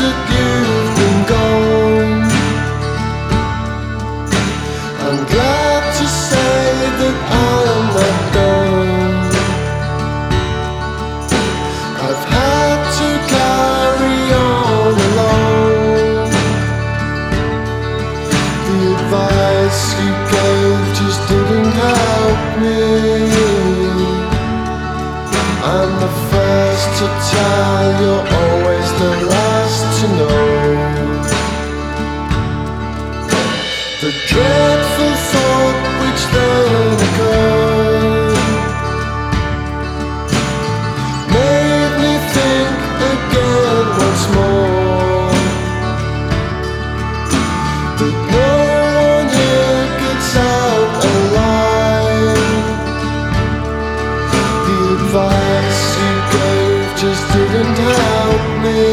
that you've been gone. I'm glad to say that I am not done. I've had to carry on alone. The advice you gave just didn't help me. I'm the first to tell, you're always the last to know. The dreadful thought which then occurred made me think again once more that no one here gets out alive. The advice you gave just didn't help me.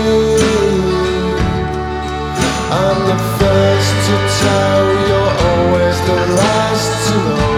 I'm the first to tell, you're always the last to know.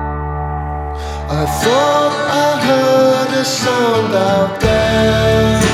I thought I heard a sound out there.